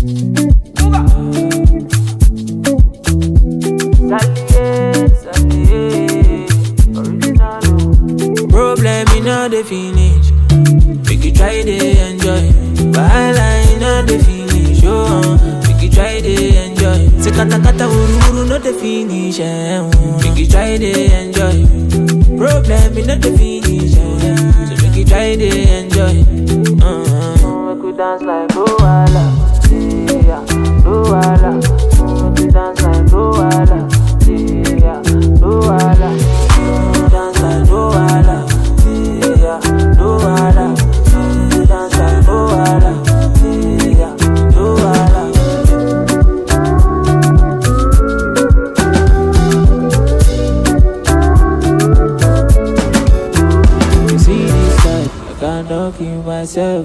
Problem in all the finish. Make you try to enjoy. Wahala in all the finish. Oh, make you try to enjoy. Say kata kata uru uru no the finish. Make you try to enjoy. Problem in all the finish. So make you try to enjoy. Make we dance like Luala, yeah, Luala. Make we dance like Luala, yeah, Luala. Dance like Luala, yeah, Luala. Dance like Luala, yeah, Luala. You see this life, I cannot kill myself.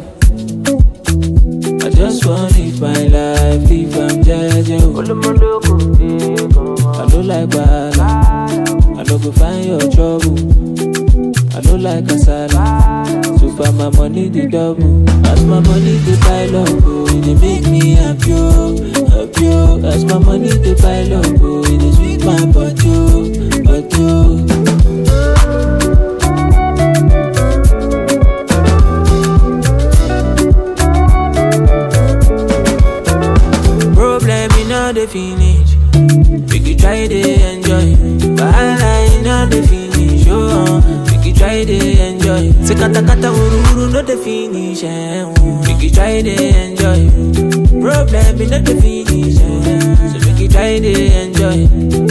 I just want to live my life, live I'm judging. I don't like bad, I don't go find your trouble. I don't like kasala, so far my money the double. As my money the pile up, oh, it make me happy, happy. As my money the pile up, oh, it sweet my body, body. The finish, make you try to enjoy. Wahala in all the finish, oh, make you try to enjoy. Say kata kata uru uru no the finish, make you try to enjoy. Problem in all the finish, so make you try to enjoy.